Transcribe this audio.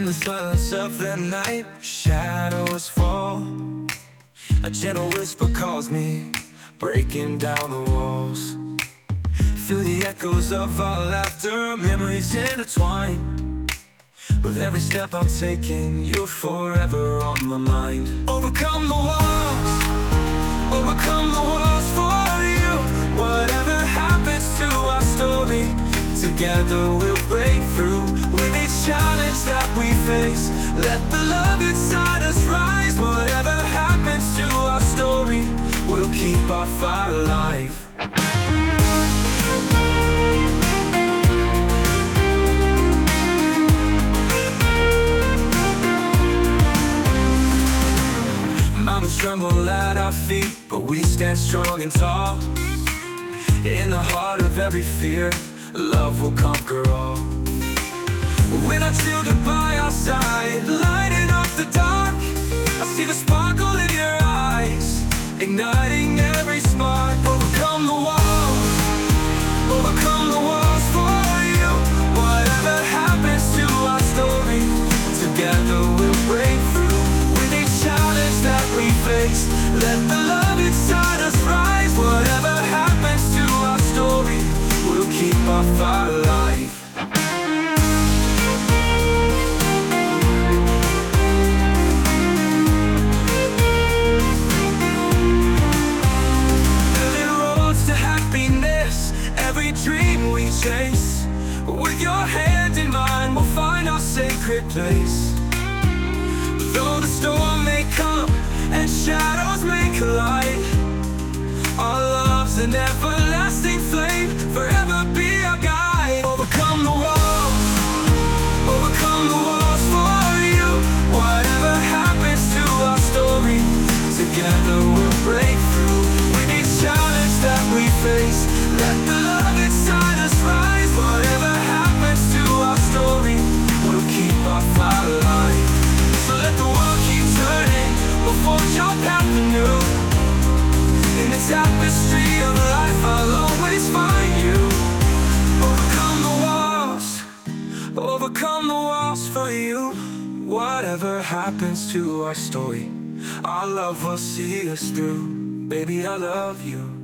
In the silence of the night, shadows fall. A gentle whisper calls me, breaking down the walls. Through the echoes of our laughter, memories intertwine. With every step I'm taking, you're forever on my mind. Overcome the walls for you. Whatever happens to our story, together we'll break through. With each challenge that we face, let the love inside us rise. Whatever happens to our story, we'll keep our fire alive. Mountains tremble at our feet, but we stand strong and tall. In the heart of every fear, love will conquer all. When our children by our side, lighting up the dark, I see the sparkle in your eyes, igniting every spark. Overcome the walls for you. Whatever happens to our story, together we'll break through. With each challenge that we face, let the love inside us rise. Whatever happens to our story, we'll keep our fire alive. Dream we chase, with your hand in mine, we'll find our sacred place. Though the storm may come and shadows may collide, our love's an everlasting flame, forever be our guide. Overcome the walls for you. Whatever happens to our story, together we'll break through. With each challenge that we face, let the love inside us rise. Whatever happens to our story, we'll keep our fire alive. So let the world keep turning, we'll forge our path anew. In the tapestry of life, I'll always find you. Overcome the walls for you. Whatever happens to our story, our love will see us through. Baby, I love you.